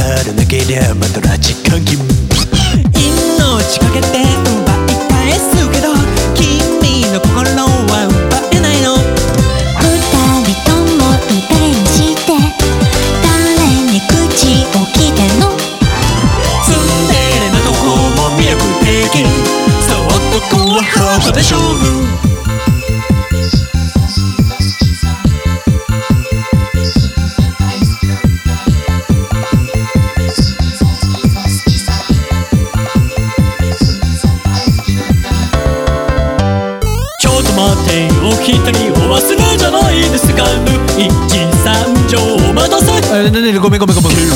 らなけりゃまた拉致監禁。 命かけて奪い返すけど君の心は奪えないの。 二人ともいい加減にして誰に口を聞いてんの。 ツンデレなとこも魅力的。そう男はハートで勝負。待てよ一人お忘れじゃないですか。一三条お待たせ。 ごめん。KY な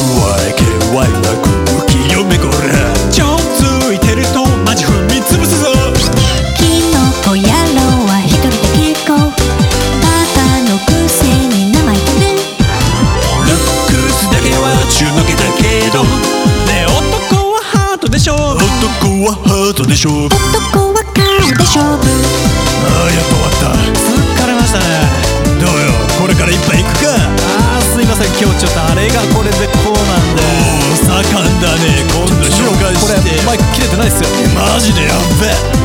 空気読めこら。 ちょついてるとマジ踏みつぶすぞ。 キノコ野郎は一人で結構バカのくせに名前言ってね。 ルックスだけは中のけだけどねえ男はハートで勝負。 男はハートで勝負。 男は顔で勝負。 ああやっと終わった。 疲れましたね。 どうよこれから一杯行くか。 すいません今日ちょっとあれがこれでこうなんで。 おお盛んだね。今度紹介して。 これマイク切れてないっすよ。 マジでやっべ。